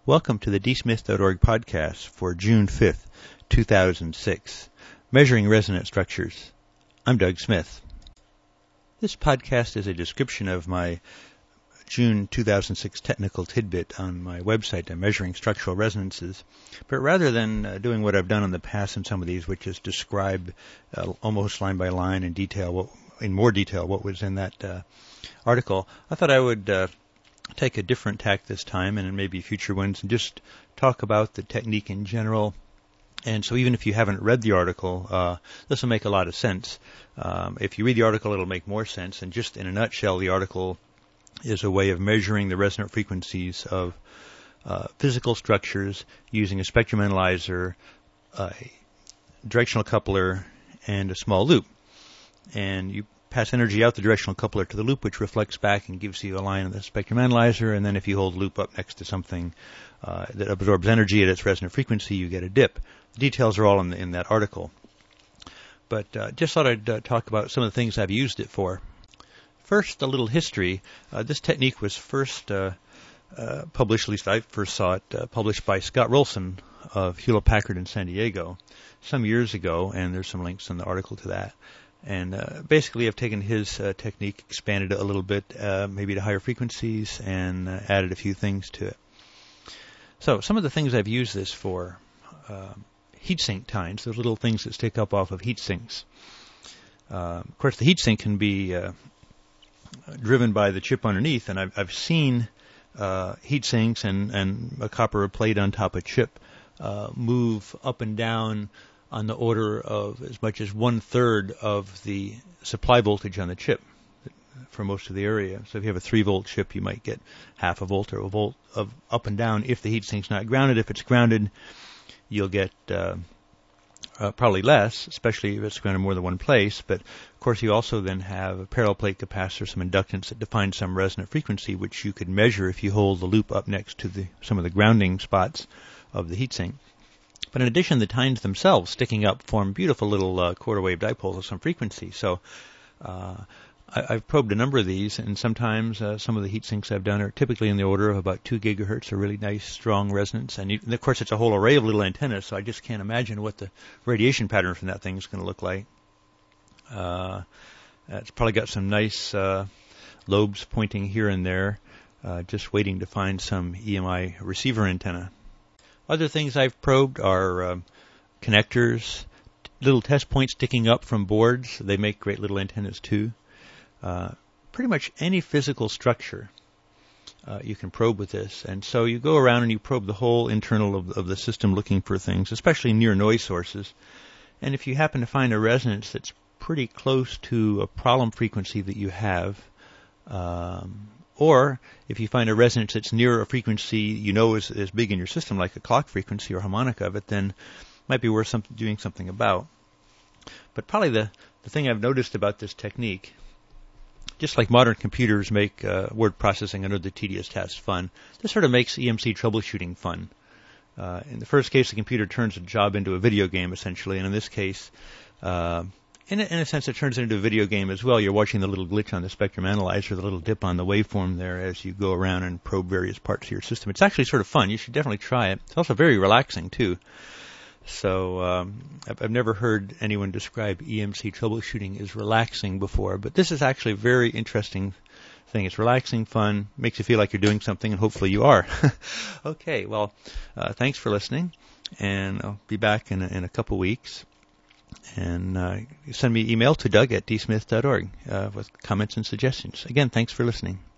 Welcome to the dsmith.org podcast for June 5th, 2006, Measuring Resonant Structures. I'm Doug Smith. This podcast is a description of my June 2006 technical tidbit on my website on measuring structural resonances. But rather than doing what I've done in the past in some of these, which is describe almost line by line in more detail what was in that article, I thought I would take a different tack this time and in maybe future ones and just talk about the technique in general. And so even if you haven't read the article, this will make a lot of sense. If you read the article, it'll make more sense. And just in a nutshell, the article is a way of measuring the resonant frequencies of physical structures using a spectrum analyzer, a directional coupler, and a small loop. And you pass energy out the directional coupler to the loop, which reflects back and gives you a line on the spectrum analyzer. And then if you hold the loop up next to something that absorbs energy at its resonant frequency, you get a dip. The details are all in that article. But just thought I'd talk about some of the things I've used it for. First, a little history. This technique was first published, at least I first saw it, published by Scott Rolson of Hewlett-Packard in San Diego some years ago, and there's some links in the article to that. And basically I've taken his technique, expanded it a little bit, maybe to higher frequencies, and added a few things to it. So some of the things I've used this for, heatsink tines, those little things that stick up off of heat sinks. Of course, the heatsink can be driven by the chip underneath, and I've seen heat sinks and a copper plate on top of chip move up and down on the order of as much as 1/3 of the supply voltage on the chip for most of the area. So if you have a 3-volt chip, you might get half a volt or a volt of up and down if the heat sink's not grounded. If it's grounded, you'll get probably less, especially if it's grounded more than one place. But of course, you also then have a parallel plate capacitor, some inductance that defines some resonant frequency, which you could measure if you hold the loop up next to some of the grounding spots of the heatsink. But in addition, the tines themselves sticking up form beautiful little quarter wave dipoles of some frequency. So I've probed a number of these, and sometimes some of the heat sinks I've done are typically in the order of about 2 gigahertz, a really nice, strong resonance. And of course, it's a whole array of little antennas, so I just can't imagine what the radiation pattern from that thing is going to look like. It's probably got some nice lobes pointing here and there, just waiting to find some EMI receiver antenna. Other things I've probed are connectors, little test points sticking up from boards. They make great little antennas too. Pretty much any physical structure you can probe with this. And so you go around and you probe the whole internal of the system looking for things, especially near noise sources. And if you happen to find a resonance that's pretty close to a problem frequency that you have, or if you find a resonance that's near a frequency you know is big in your system, like a clock frequency or harmonic of it, then it might be worth doing something about. But probably the thing I've noticed about this technique, just like modern computers make word processing and other tedious tasks fun, this sort of makes EMC troubleshooting fun. In the first case, the computer turns a job into a video game, essentially, and in this case, in a sense, it turns it into a video game as well. You're watching the little glitch on the spectrum analyzer, the little dip on the waveform there as you go around and probe various parts of your system. It's actually sort of fun. You should definitely try it. It's also very relaxing, too. So I've never heard anyone describe EMC troubleshooting as relaxing before, but this is actually a very interesting thing. It's relaxing, fun, makes you feel like you're doing something, and hopefully you are. Okay, well, thanks for listening, and I'll be back in a couple weeks. And send me an email to Doug at dsmith.org with comments and suggestions. Again, thanks for listening.